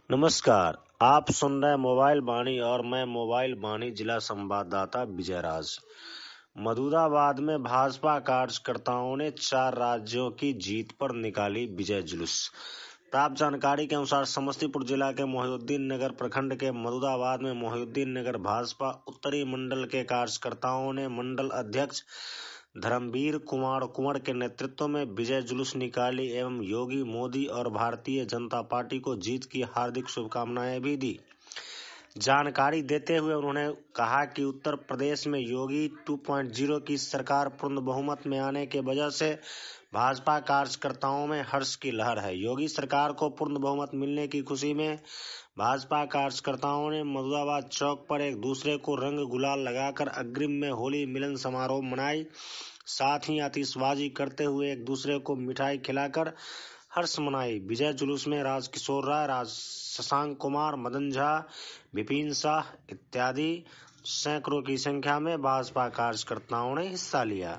नमस्कार, आप सुन रहे मोबाइल वाणी और मैं मोबाइल वाणी जिला संवाददाता विजय राज। मधुराबाद में भाजपा कार्यकर्ताओं ने 4 राज्यों की जीत पर निकाली विजय जुलूस। प्राप्त जानकारी के अनुसार समस्तीपुर जिला के मोहिउद्दीन नगर प्रखंड के मधुराबाद में मोहिउद्दीन नगर भाजपा उत्तरी मंडल के कार्यकर्ताओं ने मंडल अध्यक्ष धर्मवीर कुमार कुंवर के नेतृत्व में विजय जुलूस निकाली एवं योगी मोदी और भारतीय जनता पार्टी को जीत की हार्दिक शुभकामनाएं भी दी। जानकारी देते हुए उन्होंने कहा कि उत्तर प्रदेश में योगी 2.0 की सरकार पूर्ण बहुमत में आने के वजह से भाजपा कार्यकर्ताओं में हर्ष की लहर है। योगी सरकार को पूर्ण बहुमत मिलने की खुशी में भाजपा कार्यकर्ताओं ने मधुराबाद चौक पर एक दूसरे को रंग गुलाल लगाकर अग्रिम में होली मिलन समारोह मनाई। साथ ही आतिशबाजी करते हुए एक दूसरे को मिठाई खिलाकर हर्ष मनाई। विजय जुलूस में राजकिशोर राय, शशांक कुमार, मदन झा, विपिन शाह इत्यादि सैकड़ों की संख्या में भाजपा कार्यकर्ताओं ने हिस्सा लिया।